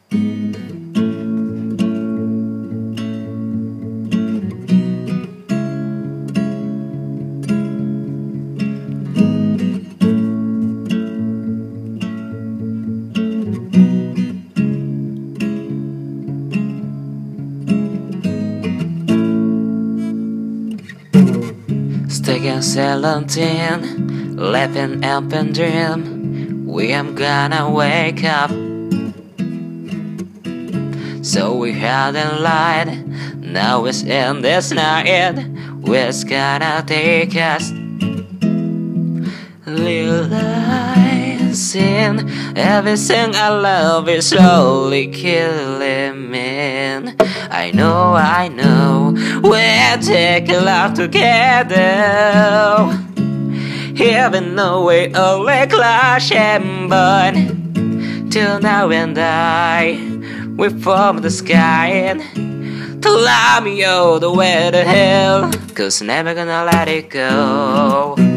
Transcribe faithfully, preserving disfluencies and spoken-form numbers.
Stuck in seventeen, living up and dream. We am gonna wake up. So we had a light, now it's in this night. Where's gonna take us? Realizing everything I love is slowly killing me. I know, I know, we'll take a life together. Even though we only clash and burn, till now and I, we form the sky to love me all the way to hell. 'Cause never gonna let it go.